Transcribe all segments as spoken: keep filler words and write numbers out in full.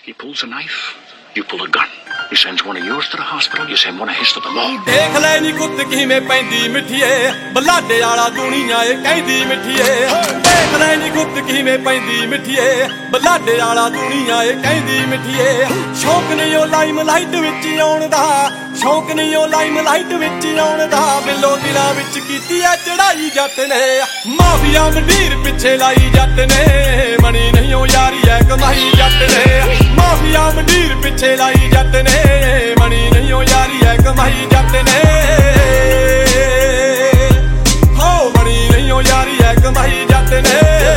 He pulls a knife, you pull a gun. He sends one of yours to the hospital, you send one of his to the law. देख ले नी कुत्त किवें पैंदी मिठिए बलाडे वाला दुनिया ए कहंदी मिठिए देख ले नी कुत्त किवें पैंदी मिठिए बलाडे वाला दुनिया ए कहंदी मिठिए शौक नहीं ओ लाइम लाइट विच आउण दा शौक नहीं ओ लाइम लाइट विच आउण दा बिलो दिलां विच कीती ऐ चढ़ाई जट ने माफिया मंडीर पिछे लाई जट ने मनी नहीं ओ यारी ऐ कमाई जट ने माफिया मंडीर पिछे लाई जट ने मनी नहीं हो यारी है कमाई जट ने हो मनी नहीं हो यारी है कमाई जट ने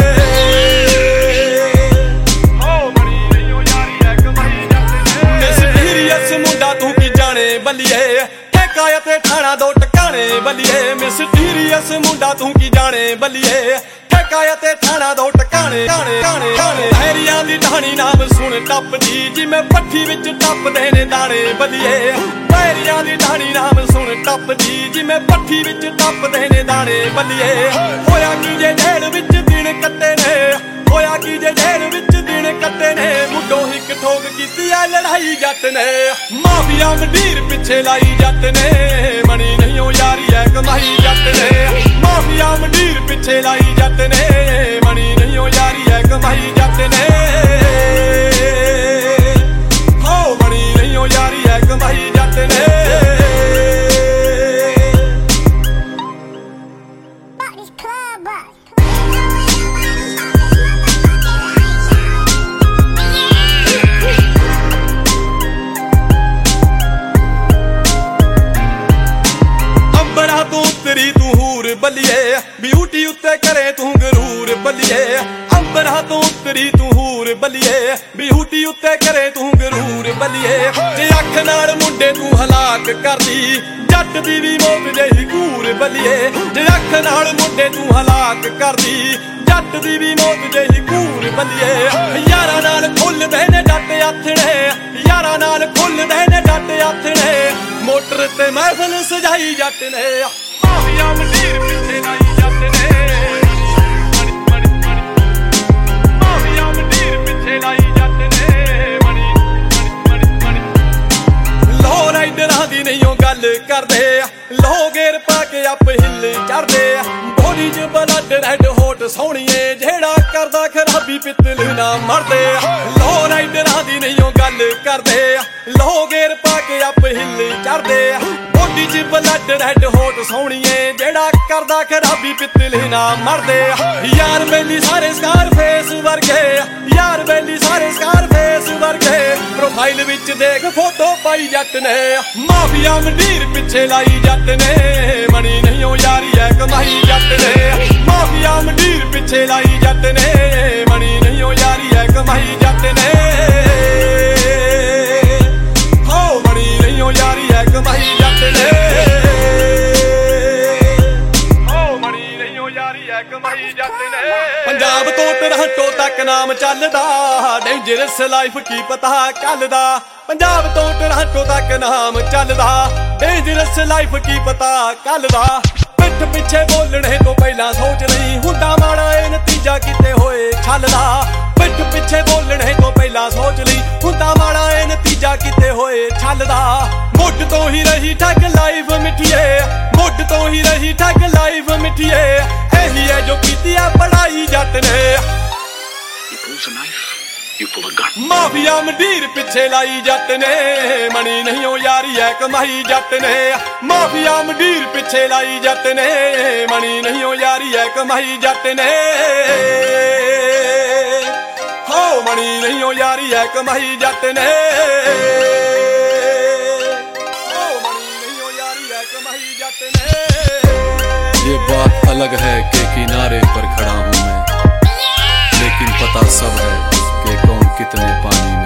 हो मनी नहीं हो यारी है कमाई जट ने मिस्टीरियस मुंडा तू की जाने बलिए ठेका ते ठाणा दो टकाने बलिए मिस्टीरियस मुंडा तू की जाने बलिए ठेका ते ठाणा दो टकाने गाने गाने गाने हैरियां दी ढाणी नाम सुन टपदी जिवें पट्ठी विच टपदे ने दाणे बलिए हैरियां दी ढाणी नाम सुन टपदी जिवें पट्ठी विच टपदे ने दाणे बलिए होया की जे जेल विच दिन कट्टे ने होया की जे जेल विच दिन कट्टे ने मुंडो हिक ठोक कीती ऐ लड़ाई जट ने माफिया मंडीर पिछे लाई जट ने मनी नहीं हो यारी ऐ कमाई जट ने माफिया मंडीर पिछे लाई जट ने मनी नहीं हो यारी है कमाई जट ने हो मनी नहीं हो यारी है कमाई जट ने अंबरा तू उतरी तू हूर बलिए ब्यूटी उत्ते करे तू गरूर बलिए अंबरा तू उतरी तू हूर बलिए ब्यूटी उत्ते करे तू गरूर बलिए जे अख नाल मुंडे तू हलाक करदी जट दी भी मौत जही घूर बलिए जे अख नाल मुंडे तू हलाक करदी जट दी भी मौत जही घूर बलिए यारा नाल खुलदे ने जट आथणे यारा नाल खुलदे ने जट आथणे मोटर ते महफिल सजाई जट ने माफिया मंडीर पिछे लाई जट ने माफिया मंडीर पिछे लाई जट ने मनी लो राइडरां दी नहीं ओ गल करदे लो गेर पा के अप हिल चढ़दे बॉडी च ब्लड रेड होट सोहणीए जेड़ा करदा खराबी पित्तल ना मरदे लो राइडरां दी नहीं ओ गल करदे लो गेर पा के अप हिल चढ़दे बॉडी च ब्लड रेड होट सोहणीए जेड़ा करदा खराबी पित्तल ना मरदे यार बेली सारे स्कार फेस वर्गे यार बेली सारे स्कार फेस वर्गे प्रोफाइल विच देख फोटो पाई जट ने माफिया मंडीर पिछे लाई जट ने मनी नहीं हो यारी है कमाई जट ने माफिया मंडीर पिछे लाई जट ने मनी नहीं हो यारी है कमाई जट ने हो मनी नहीं हो यारी है कमाई जट ने हो मनी नहीं हो यारी है कमाई जट ने पंजाब तो टोरंटो तक नाम चलदा डेंजरस लाइफ की पता चलदा पंजाब तो टोरंटो तक नाम चलदा डेंजरस लाइफ की पता चलदा पिठ पिछे बोलने तो पहला सोच नहीं हुंदा माड़ा ए नतीजा किते होए छलदा पिठ पिछे बोलने तो पहला सोच नहीं हुंदा माड़ा ए नतीजा किते होए छलदा मुठ तो ही रही ठग लाइफ मिठिए मुठ तो ही रही ठग लाइफ मिठिए एही है जो कीती है पढ़ाई जट ने He pulls a knife, you pull a gun. Mafia मंडीर पिछे लाई जट ने मनी नहीं हो यारी है कमाई जट ने माफिया मंडीर पिछे लाई जट ने मनी नहीं हो यारी है कमाई जट ने हो मनी नहीं हो यारी है कमाई जट ने हो मनी नहीं हो यारी है कमाई जट ने ये बात अलग है कि किनारे पर खड़ा हूँ मैं लेकिन पता सब है कि कौन कितने पानी में